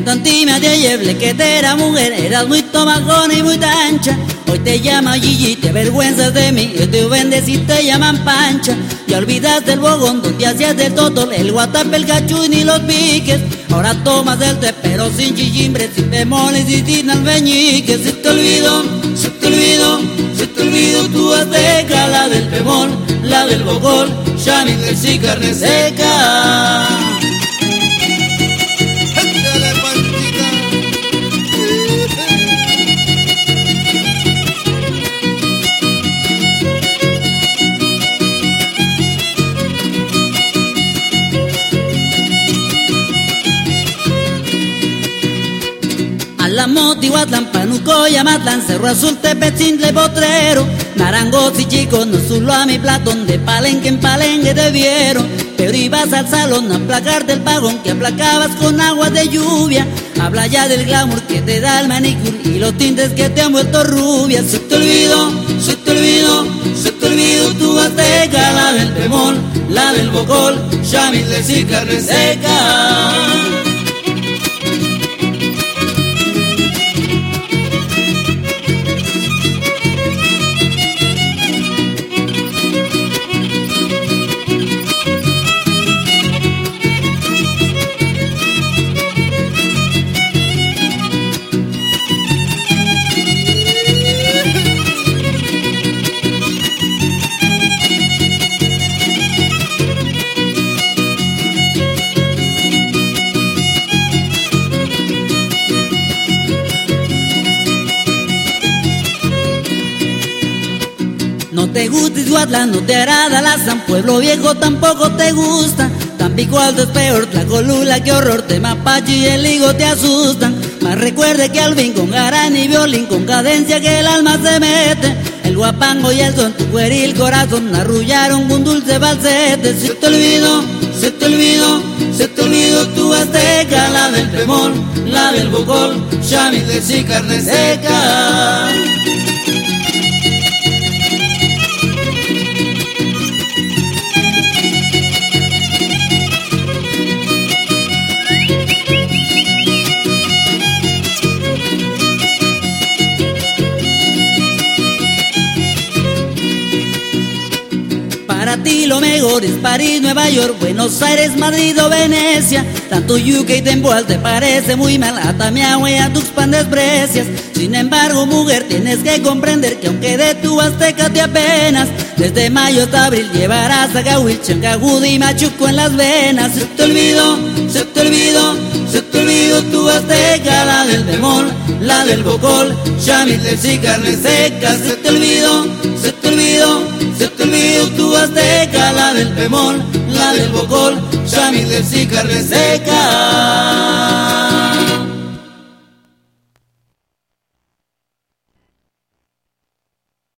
Tantima de yeble que te era mujer, eras muy tomajona y muy tancha. Hoy te llama Gigi, te avergüenzas de mí, yo te vendes y te llaman Pancha. Ya olvidaste el bogón donde hacías del totol, el guatape, el cachú y ni los piques. Ahora tomas del té pero sin chillimbre, sin bemoles y sin albañiques. Se te olvidó, se te olvidó, se te olvidó tu azteca, la del bemol, la del bogol, chamíes y carne seca. Motihuatlán, Panuco, Yamatlán, Cerro Azul, Tepetzintla, Potrero, Narangos y chicos, no solo a mi platón, de palenque en palenque te vieron. Pero ibas al salón a aplacarte el pagón que aplacabas con agua de lluvia. Habla ya del glamour que te da el manicure y los tintes que te han vuelto rubia. Se te olvidó, se te olvidó, se te olvidó tu azteca, la del bemol, la del bocol, chamíes y carne seca. No te gusta Izhuatlán, no te agrada la San Pueblo Viejo, tampoco te gusta. Tampico Alto es peor, Tlacolula, qué horror, Temapache y el higo te asustan. Más recuerde que al fin con garán y violín, con cadencia que el alma se mete. El guapango y el son, tu pueril corazón, arrullaron con dulce falsete. Se te olvidó, se te olvidó, se te olvidó tu azteca, la del bemol, la del bocol, chamíes y carne seca. Para ti lo mejor es París, Nueva York, Buenos Aires, Madrid o Venecia. Tanto UK y Tempoal te parece muy mal, a Tamiahua y a Tuxpan desprecias. Sin embargo, mujer, tienes que comprender que aunque de tu azteca te apenas, desde mayo hasta abril llevarás a Cahuil, Chancajudo y Machuco en las venas. Se te olvidó, se te olvidó, se te olvidó tu azteca, la del bemol, la del bocol, chamíes y carne seca. Se te olvidó, se te olvidó, se te olvidó tu azteca, la del bemol, la del bocol, chamíes y carne seca.